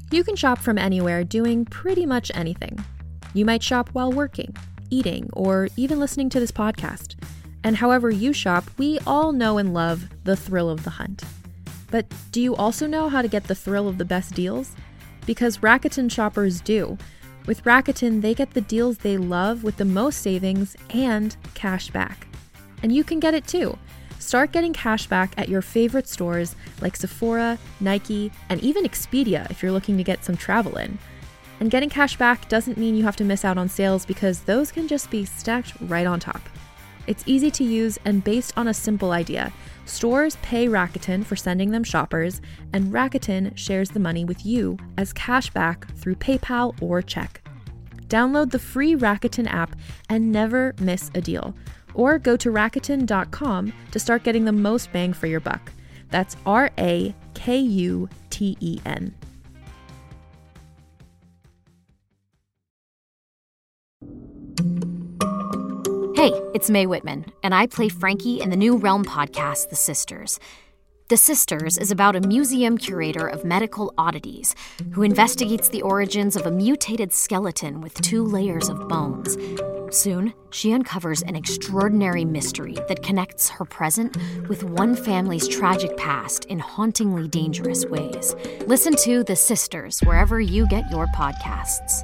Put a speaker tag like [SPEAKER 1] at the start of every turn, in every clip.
[SPEAKER 1] You can shop from anywhere doing pretty much anything. You might shop while working, eating, or even listening to this podcast. And however you shop, we all know and love the thrill of the hunt. But do you also know how to get the thrill of the best deals? Because Rakuten shoppers do. With Rakuten, they get the deals they love with the most savings and cash back. And you can get it too. Start getting cash back at your favorite stores like Sephora, Nike, and even Expedia if you're looking to get some travel in. And getting cash back doesn't mean you have to miss out on sales because those can just be stacked right on top. It's easy to use and based on a simple idea. Stores pay Rakuten for sending them shoppers, and Rakuten shares the money with you as cash back through PayPal or check. Download the free Rakuten app and never miss a deal. Or go to Rakuten.com to start getting the most bang for your buck. That's Rakuten.
[SPEAKER 2] Hey, it's Mae Whitman, and I play Frankie in the new Realm podcast, The Sisters. The Sisters is about a museum curator of medical oddities who investigates the origins of a mutated skeleton with 2 layers of bones. Soon, she uncovers an extraordinary mystery that connects her present with one family's tragic past in hauntingly dangerous ways. Listen to The Sisters wherever you get your podcasts.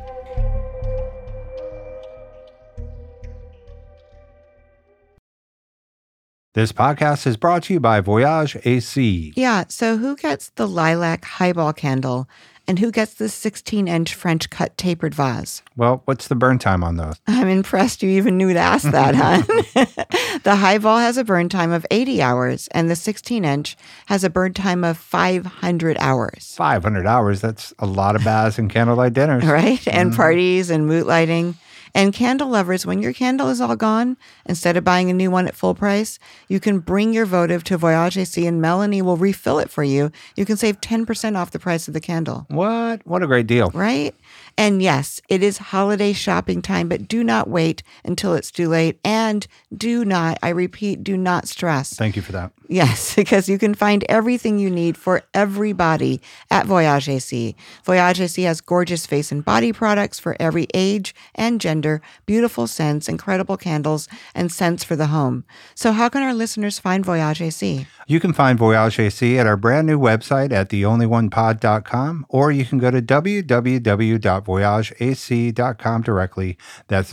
[SPEAKER 3] This podcast is brought to you by Voyage AC.
[SPEAKER 4] Yeah, so who gets the lilac highball candle and who gets the 16-inch French cut tapered vase?
[SPEAKER 3] Well, what's the burn time on those?
[SPEAKER 4] I'm impressed you even knew to ask that, huh? The highball has a burn time of 80 hours and the 16-inch has a burn time of 500 hours.
[SPEAKER 3] 500 hours, that's a lot of baths and candlelight dinners.
[SPEAKER 4] Right? And parties and mood lighting. And candle lovers, when your candle is all gone, instead of buying a new one at full price, you can bring your votive to Voyage AC and Melanie will refill it for you. You can save 10% off the price of the candle.
[SPEAKER 3] What? What a great deal.
[SPEAKER 4] Right? And yes, it is holiday shopping time, but do not wait until it's too late. And do not, I repeat, do not stress.
[SPEAKER 3] Thank you for that.
[SPEAKER 4] Yes, because you can find everything you need for everybody at Voyage AC. Voyage AC has gorgeous face and body products for every age and gender, beautiful scents, incredible candles, and scents for the home. So how can our listeners find Voyage AC?
[SPEAKER 3] You can find Voyage AC at our brand new website at theonlyonepod.com, or you can go to www.voyageac.com directly. That's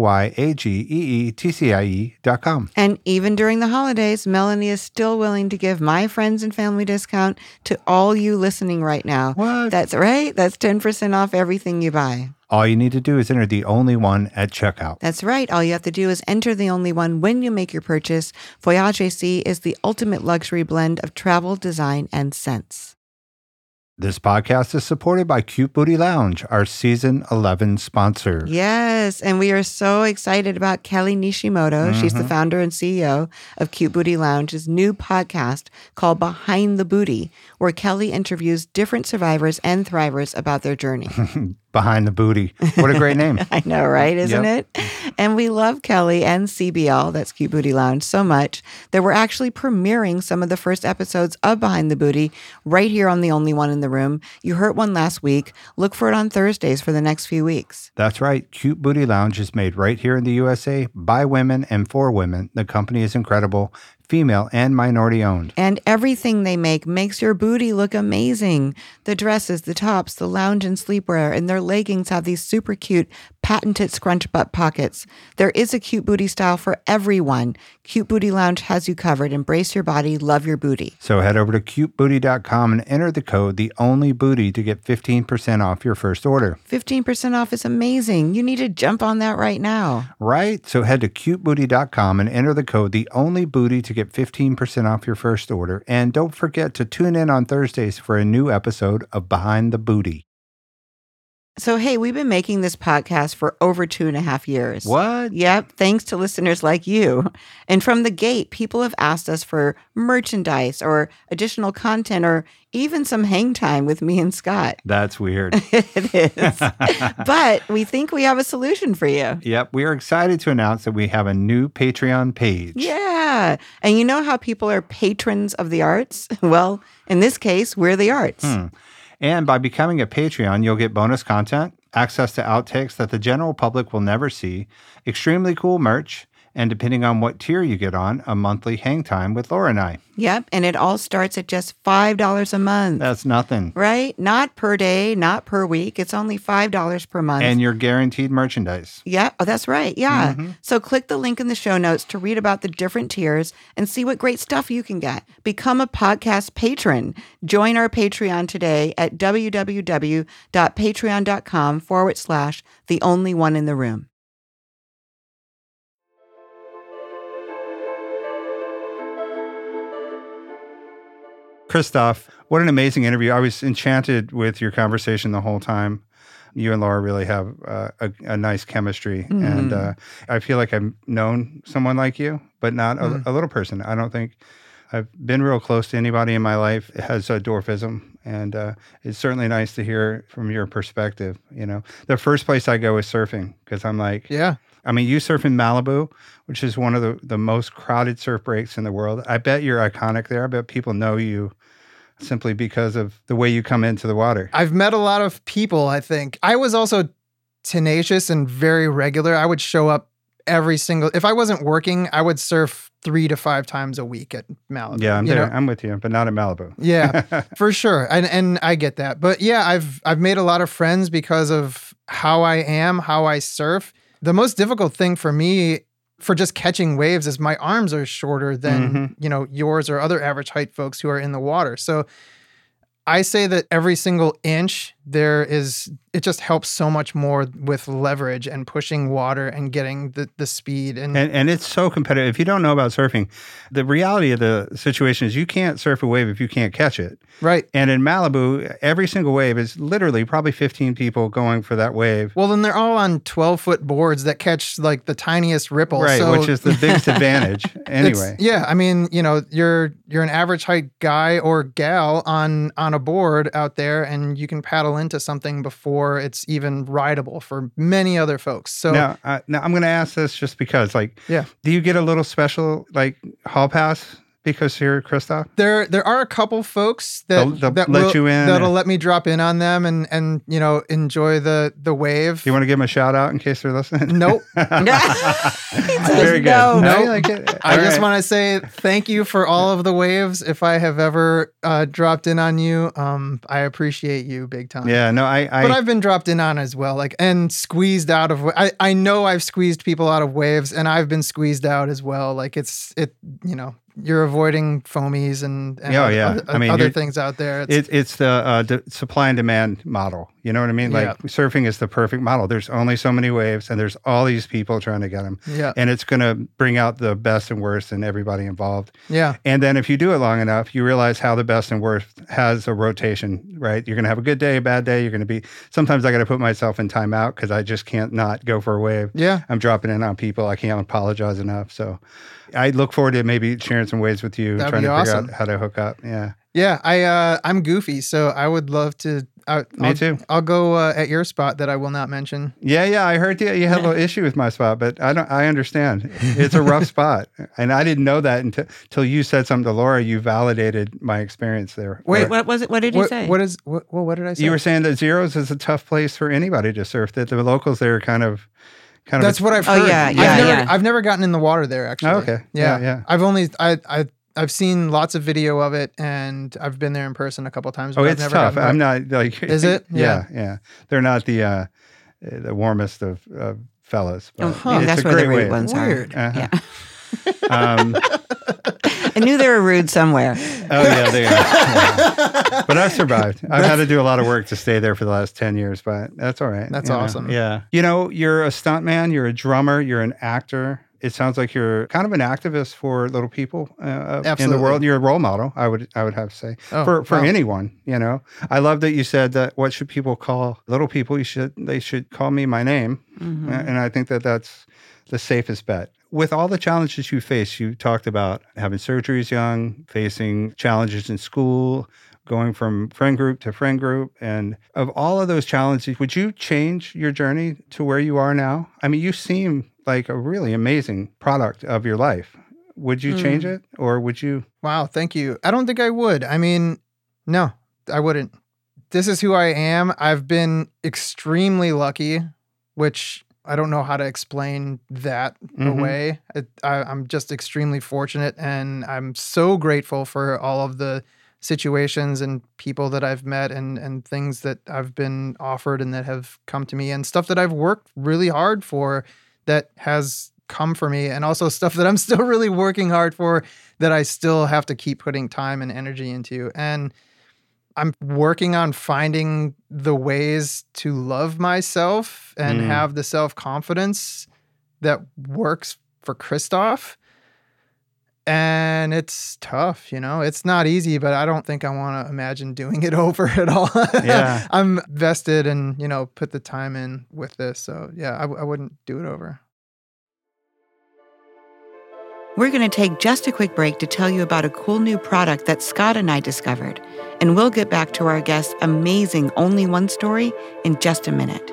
[SPEAKER 3] VOYAGEETCIE.com.
[SPEAKER 4] And even during the holidays, Melanie is still willing to give my friends and family discount to all you listening right now.
[SPEAKER 3] What?
[SPEAKER 4] That's right. That's 10% off everything you buy.
[SPEAKER 3] All you need to do is enter the only one at checkout.
[SPEAKER 4] That's right. All you have to do is enter the only one when you make your purchase. Voyage AC is the ultimate luxury blend of travel, design, and scents.
[SPEAKER 3] This podcast is supported by Cute Booty Lounge, our season 11 sponsor.
[SPEAKER 4] Yes, and we are so excited about Kelly Nishimoto. She's the founder and CEO of Cute Booty Lounge's new podcast called Behind the Booty, where Kelly interviews different survivors and thrivers about their journey.
[SPEAKER 3] Behind the Booty. What a great name.
[SPEAKER 4] I know, right? Isn't it? And we love Kelly and CBL, that's Cute Booty Lounge, so much that we're actually premiering some of the first episodes of Behind the Booty right here on The Only One in the Room. You heard one last week. Look for it on Thursdays for the next few weeks.
[SPEAKER 3] That's right. Cute Booty Lounge is made right here in the USA by women and for women. The company is incredible, female and minority owned.
[SPEAKER 4] And everything they make makes your booty look amazing. The dresses, the tops, the lounge and sleepwear, and their leggings have these super cute patented scrunch butt pockets. There is a cute booty style for everyone. Cute Booty Lounge has you covered. Embrace your body, love your booty.
[SPEAKER 3] So head over to cutebooty.com and enter the code TheOnlyBooty to get 15% off your first order.
[SPEAKER 4] 15% off is amazing. You need to jump on that right now.
[SPEAKER 3] Right? So head to cutebooty.com and enter the code TheOnlyBooty to get 15% off your first order. And don't forget to tune in on Thursdays for a new episode of Behind the Booty.
[SPEAKER 4] So, hey, we've been making this podcast for over 2.5 years.
[SPEAKER 3] What?
[SPEAKER 4] Yep, thanks to listeners like you. And from the gate, people have asked us for merchandise or additional content or even some hang time with me and Scott.
[SPEAKER 3] That's weird.
[SPEAKER 4] It is. But we think we have a solution for you.
[SPEAKER 3] Yep, we are excited to announce that we have a new Patreon page.
[SPEAKER 4] Yeah. And you know how people are patrons of the arts? Well, in this case, we're the arts.
[SPEAKER 3] And by becoming a Patreon, you'll get bonus content, access to outtakes that the general public will never see, extremely cool merch, and depending on what tier you get on, a monthly hang time with Laura and I.
[SPEAKER 4] Yep. And it all starts at just $5 a month.
[SPEAKER 3] That's nothing.
[SPEAKER 4] Right? Not per day, not per week. It's only $5 per month.
[SPEAKER 3] And you're guaranteed merchandise.
[SPEAKER 4] Yeah. Oh, that's right. Yeah. So click the link in the show notes to read about the different tiers and see what great stuff you can get. Become a podcast patron. Join our Patreon today at www.patreon.com/theonlyoneInTheRoom.
[SPEAKER 3] Christoph, what an amazing interview. I was enchanted with your conversation the whole time. You and Laura really have a nice chemistry. And I feel like I've known someone like you, but not a little person. I don't think I've been real close to anybody in my life that has dwarfism. And it's certainly nice to hear from your perspective. You know, the first place I go is surfing because I'm like, I mean, you surf in Malibu, which is one of the most crowded surf breaks in the world. I bet you're iconic there. I bet people know you simply because of the way you come into the water.
[SPEAKER 5] I've met a lot of people, I think. I was also tenacious and very regular. I would show up if I wasn't working, I would surf 3 to 5 times a week at Malibu.
[SPEAKER 3] Yeah, I'm with you, but not at Malibu.
[SPEAKER 5] Yeah, for sure. And I get that. But yeah, I've made a lot of friends because of how I am, how I surf. The most difficult thing for me for just catching waves is my arms are shorter than, yours or other average height folks who are in the water. So I say that every single inch it just helps so much more with leverage and pushing water and getting the speed. And
[SPEAKER 3] it's so competitive. If you don't know about surfing, the reality of the situation is you can't surf a wave if you can't catch it.
[SPEAKER 5] Right.
[SPEAKER 3] And in Malibu, every single wave is literally probably 15 people going for that wave.
[SPEAKER 5] Well, then they're all on 12-foot boards that catch like the tiniest ripple.
[SPEAKER 3] Right,
[SPEAKER 5] so
[SPEAKER 3] which is the biggest advantage anyway.
[SPEAKER 5] I mean, you're an average height guy or gal on a board out there and you can paddle into something before it's even rideable for many other folks. So
[SPEAKER 3] now I'm going to ask this just because, do you get a little special hall pass because you're Christoph?
[SPEAKER 5] There are a couple folks that
[SPEAKER 3] let you in.
[SPEAKER 5] That'll let me drop in on them and enjoy the wave.
[SPEAKER 3] Do you want to give them a shout out in case they're listening?
[SPEAKER 5] Nope.
[SPEAKER 3] Very good.
[SPEAKER 5] No. I just want to say thank you for all of the waves. If I have ever dropped in on you, I appreciate you big time.
[SPEAKER 3] Yeah, no,
[SPEAKER 5] but I've been dropped in on as well, and squeezed out of. I know I've squeezed people out of waves, and I've been squeezed out as well. You're avoiding foamies and other things out there.
[SPEAKER 3] It's the supply and demand model. You know what I mean? Surfing is the perfect model. There's only so many waves and there's all these people trying to get them.
[SPEAKER 5] Yeah.
[SPEAKER 3] And it's going to bring out the best and worst in everybody involved.
[SPEAKER 5] Yeah.
[SPEAKER 3] And then if you do it long enough, you realize how the best and worst has a rotation, right? You're going to have a good day, a bad day. You're going to sometimes I got to put myself in timeout because I just can't not go for a wave.
[SPEAKER 5] Yeah.
[SPEAKER 3] I'm dropping in on people. I can't apologize enough. So I look forward to maybe sharing some waves with you,
[SPEAKER 5] That'd
[SPEAKER 3] trying to
[SPEAKER 5] awesome.
[SPEAKER 3] figure out how to hook up. Yeah.
[SPEAKER 5] Yeah. I'm goofy, so I would love to.
[SPEAKER 3] Me too.
[SPEAKER 5] I'll go at your spot that I will not mention.
[SPEAKER 3] Yeah. I heard you had a little issue with my spot, but I understand. It's a rough spot. And I didn't know that until you said something to Laura. You validated my experience there.
[SPEAKER 4] Wait, what was it? What did you say?
[SPEAKER 5] What did I say?
[SPEAKER 3] You were saying that Zeros is a tough place for anybody to surf, that the locals there are kind of.
[SPEAKER 5] That's what I've heard.
[SPEAKER 4] Oh, yeah.
[SPEAKER 5] I've never gotten in the water there, actually.
[SPEAKER 3] Oh, okay. Yeah.
[SPEAKER 5] I've seen lots of video of it, and I've been there in person a couple times. But
[SPEAKER 3] It's tough. I'm not like.
[SPEAKER 5] Is it?
[SPEAKER 3] Yeah. They're not the warmest of fellas. But it's
[SPEAKER 4] that's
[SPEAKER 3] a
[SPEAKER 4] where
[SPEAKER 3] great
[SPEAKER 4] the rude
[SPEAKER 3] wave.
[SPEAKER 4] ones
[SPEAKER 5] Weird.
[SPEAKER 4] are.
[SPEAKER 3] Uh-huh.
[SPEAKER 4] Yeah. I knew they were rude somewhere.
[SPEAKER 3] Oh, yeah, they are. Yeah. But I've survived. I've had to do a lot of work to stay there for the last 10 years, but that's all right.
[SPEAKER 5] That's awesome.
[SPEAKER 3] Yeah. You're a stuntman, you're a drummer, you're an actor. It sounds like you're kind of an activist for little people in the world. You're a role model, I would have to say, for anyone. I love that you said that. What should people call little people? They should call me my name, and I think that that's the safest bet. With all the challenges you face, you talked about having surgeries young, facing challenges in school, going from friend group to friend group. And of all of those challenges, would you change your journey to where you are now? I mean, you seem like a really amazing product of your life. Would you change it, or would you?
[SPEAKER 5] Wow, thank you. I don't think I would. I mean, no, I wouldn't. this is who I am. I've been extremely lucky, which I don't know how to explain that away. I'm just extremely fortunate, and I'm so grateful for all of the situations and people that I've met and things that I've been offered and that have come to me, and stuff that I've worked really hard for that has come for me, and also stuff that I'm still really working hard for that I still have to keep putting time and energy into. And I'm working on finding the ways to love myself and have the self-confidence that works for Christoph. And it's tough, it's not easy, but I don't think I want to imagine doing it over at all.
[SPEAKER 3] Yeah.
[SPEAKER 5] I'm vested and, put the time in with this. So yeah, I wouldn't do it over.
[SPEAKER 4] We're going to take just a quick break to tell you about a cool new product that Scott and I discovered. And we'll get back to our guest's amazing Only One story in just a minute.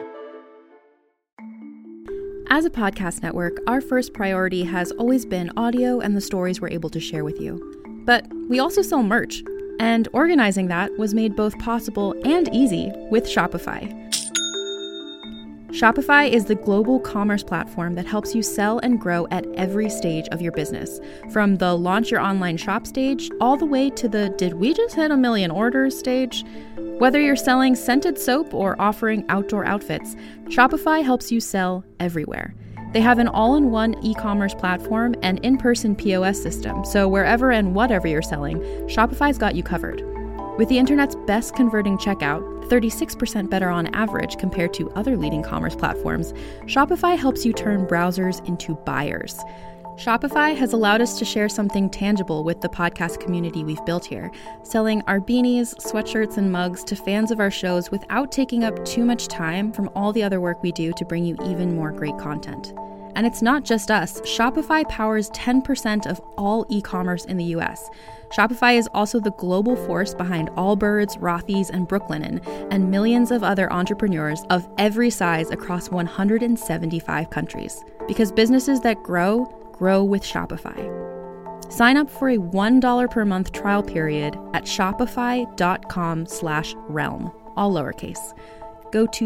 [SPEAKER 1] As a podcast network, our first priority has always been audio and the stories we're able to share with you. But we also sell merch, and organizing that was made both possible and easy with Shopify. Shopify is the global commerce platform that helps you sell and grow at every stage of your business, from the launch your online shop stage all the way to the did we just hit 1 million orders stage. Whether you're selling scented soap or offering outdoor outfits, Shopify helps you sell everywhere. They have an all-in-one e-commerce platform and in-person POS system, so wherever and whatever you're selling, Shopify's got you covered. With the internet's best converting checkout, 36% better on average compared to other leading commerce platforms, Shopify helps you turn browsers into buyers. Shopify has allowed us to share something tangible with the podcast community we've built here, selling our beanies, sweatshirts, and mugs to fans of our shows without taking up too much time from all the other work we do to bring you even more great content. And it's not just us. Shopify powers 10% of all e-commerce in the US. Shopify is also the global force behind Allbirds, Rothy's, and Brooklinen, and millions of other entrepreneurs of every size across 175 countries. Because businesses that grow with Shopify. Sign up for a $1 per month trial period at shopify.com/realm, all lowercase. Go to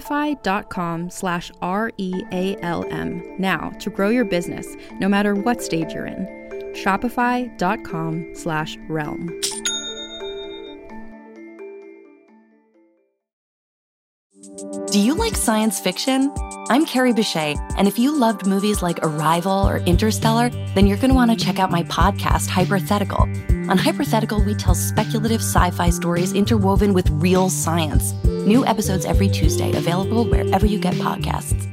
[SPEAKER 1] shopify.com/REALM now to grow your business, no matter what stage you're in. Shopify.com/realm.
[SPEAKER 6] Do you like science fiction? I'm Carrie Bechet, and if you loved movies like Arrival or Interstellar, then you're going to want to check out my podcast, Hypothetical. On Hypothetical, we tell speculative sci-fi stories interwoven with real science. New episodes every Tuesday, available wherever you get podcasts.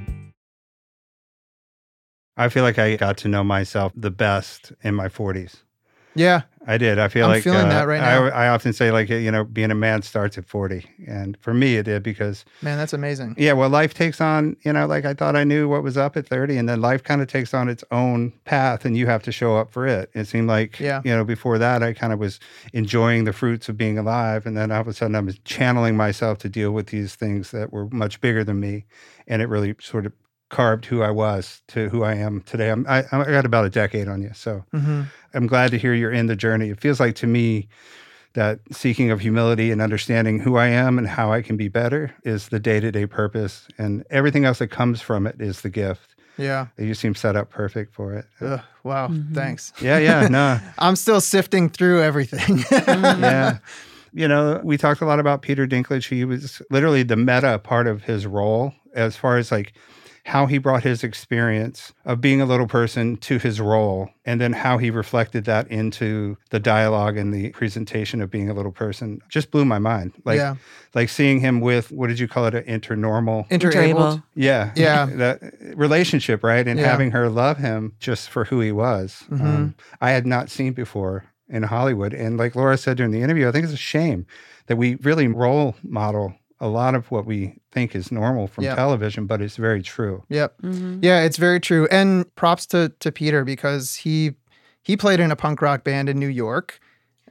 [SPEAKER 3] I feel like I got to know myself the best in my 40s.
[SPEAKER 5] Yeah.
[SPEAKER 3] I did. I feel
[SPEAKER 5] I'm
[SPEAKER 3] like
[SPEAKER 5] feeling that right now.
[SPEAKER 3] I often say, like, being a man starts at 40. And for me, it did because... Man,
[SPEAKER 5] that's amazing.
[SPEAKER 3] Yeah, well, life takes on, like I thought I knew what was up at 30, and then life kind of takes on its own path, and you have to show up for it. It seemed like, before that, I kind of was enjoying the fruits of being alive, and then all of a sudden I was channeling myself to deal with these things that were much bigger than me, and it really sort of carved who I was to who I am today. I got about a decade on you, so I'm glad to hear you're in the journey. It feels like to me that seeking of humility and understanding who I am and how I can be better is the day-to-day purpose, and everything else that comes from it is the gift.
[SPEAKER 5] Yeah.
[SPEAKER 3] You seem set up perfect for it.
[SPEAKER 5] Wow. Thanks.
[SPEAKER 3] Yeah, no.
[SPEAKER 5] I'm still sifting through everything.
[SPEAKER 3] Yeah. We talked a lot about Peter Dinklage. He was literally the meta part of his role as far as like how he brought his experience of being a little person to his role, and then how he reflected that into the dialogue and the presentation of being a little person just blew my mind. Like seeing him with, what did you call it? An
[SPEAKER 5] Interabled.
[SPEAKER 3] Yeah. That relationship, right? And having her love him just for who he was. I had not seen before in Hollywood. And like Laura said during the interview, I think it's a shame that we really role model a lot of what we think is normal from television, but it's very true.
[SPEAKER 5] Yep. Yeah, it's very true. And props to Peter, because he played in a punk rock band in New York.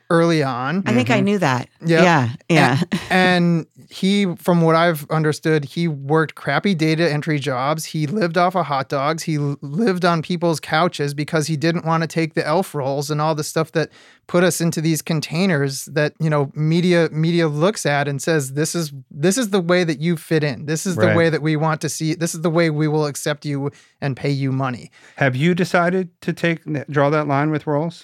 [SPEAKER 5] early on.
[SPEAKER 4] I think I knew that. Yep. Yeah.
[SPEAKER 5] And he, from what I've understood, he worked crappy data entry jobs. He lived off of hot dogs. He lived on people's couches because he didn't want to take the elf roles and all the stuff that put us into these containers that, media looks at and says, this is the way that you fit in. This is the way that we want to see. This is the way we will accept you and pay you money.
[SPEAKER 3] Have you decided to draw that line with roles?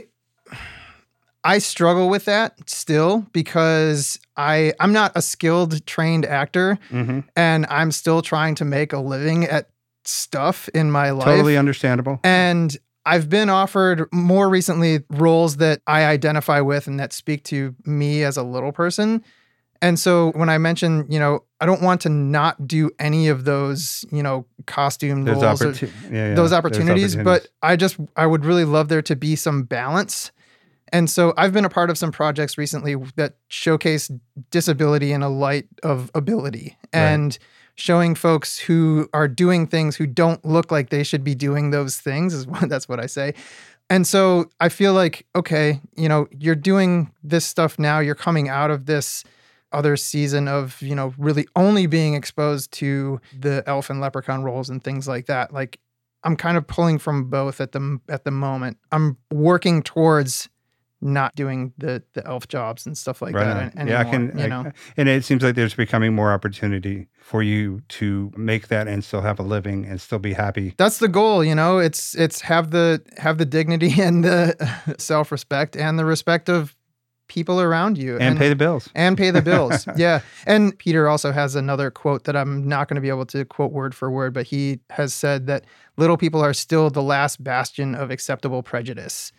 [SPEAKER 5] I struggle with that still because I'm not a skilled, trained actor, and I'm still trying to make a living at stuff in my life.
[SPEAKER 3] Totally understandable.
[SPEAKER 5] And I've been offered more recently roles that I identify with and that speak to me as a little person. And so when I mention, I don't want to not do any of those, costume roles, those opportunities, but I would really love there to be some balance. And so I've been a part of some projects recently that showcase disability in a light of ability and showing folks who are doing things who don't look like they should be doing those things. That's what I say. And so I feel like, okay, you're doing this stuff now. You're coming out of this other season of, really only being exposed to the elf and leprechaun roles and things like that. Like I'm kind of pulling from both at the moment. I'm working towards not doing the elf jobs and stuff like that anymore.
[SPEAKER 3] And it seems like there's becoming more opportunity for you to make that and still have a living and still be happy.
[SPEAKER 5] That's the goal, it's have the dignity and the self-respect and the respect of people around you.
[SPEAKER 3] And pay the bills.
[SPEAKER 5] And pay the bills. Yeah. And Peter also has another quote that I'm not going to be able to quote word for word, but he has said that little people are still the last bastion of acceptable prejudice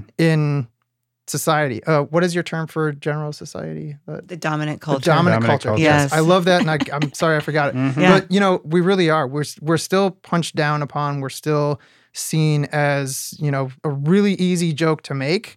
[SPEAKER 5] in society. What is your term for general society?
[SPEAKER 4] The dominant culture.
[SPEAKER 5] The dominant culture. Yes. I love that. And I'm sorry, I forgot it. But, we really are. We're still punched down upon. We're still seen as, a really easy joke to make.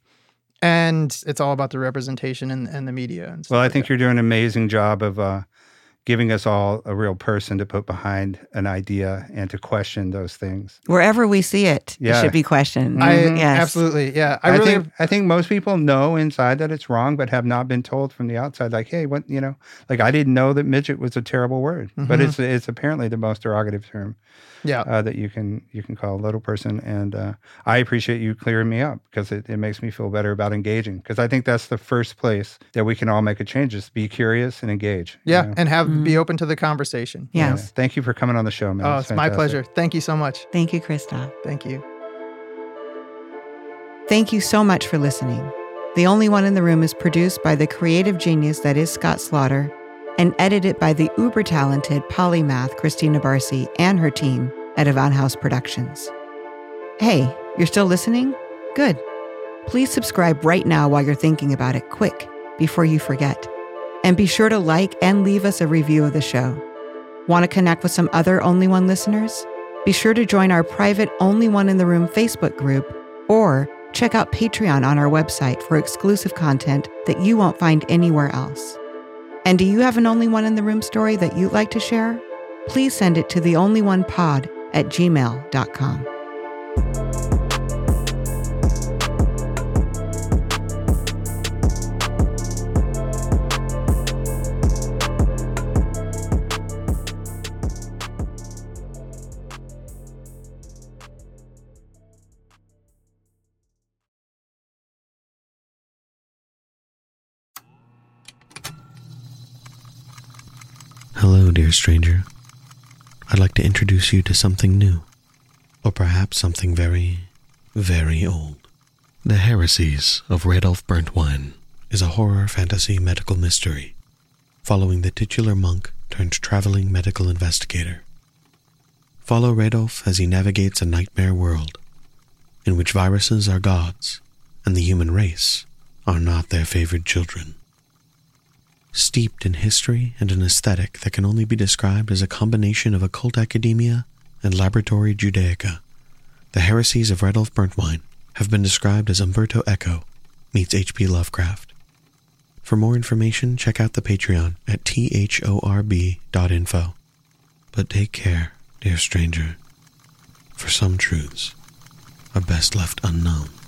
[SPEAKER 5] And it's all about the representation and the media. And
[SPEAKER 3] well, I think you're doing an amazing job of giving us all a real person to put behind an idea and to question those things.
[SPEAKER 4] Wherever we see it, it should be questioned.
[SPEAKER 5] Absolutely, yeah.
[SPEAKER 3] I think most people know inside that it's wrong, but have not been told from the outside, like, hey, what, like I didn't know that midget was a terrible word, but it's apparently the most derogative term. That you can call a little person. And I appreciate you clearing me up because it makes me feel better about engaging. Because I think that's the first place that we can all make a change is be curious and engage.
[SPEAKER 5] Yeah, and be open to the conversation.
[SPEAKER 4] Yes.
[SPEAKER 3] Thank you for coming on the show, man.
[SPEAKER 5] Oh, it's my pleasure. Thank you so much.
[SPEAKER 4] Thank you, Christoph.
[SPEAKER 5] Thank you.
[SPEAKER 4] Thank you so much for listening. The Only One in the Room is produced by the creative genius that is Scott Slaughter and edited by the uber-talented polymath Christina Barcy and her team at Avon House Productions. Hey, you're still listening? Good. Please subscribe right now while you're thinking about it, quick, before you forget. And be sure to like and leave us a review of the show. Want to connect with some other Only One listeners? Be sure to join our private Only One in the Room Facebook group or check out Patreon on our website for exclusive content that you won't find anywhere else. And do you have an Only One in the Room story that you'd like to share? Please send it to theonlyonepod@gmail.com.
[SPEAKER 7] Hello, dear stranger. I'd like to introduce you to something new, or perhaps something very, very old. The Heresies of Radolf Burntwine is a horror fantasy medical mystery following the titular monk turned traveling medical investigator. Follow Radolf as he navigates a nightmare world in which viruses are gods and the human race are not their favored children. Steeped in history and an aesthetic that can only be described as a combination of occult academia and laboratory Judaica, the Heresies of Radolf Burntwine have been described as Umberto Eco meets H.P. Lovecraft. For more information, check out the Patreon at thorb.info. But take care, dear stranger, for some truths are best left unknown.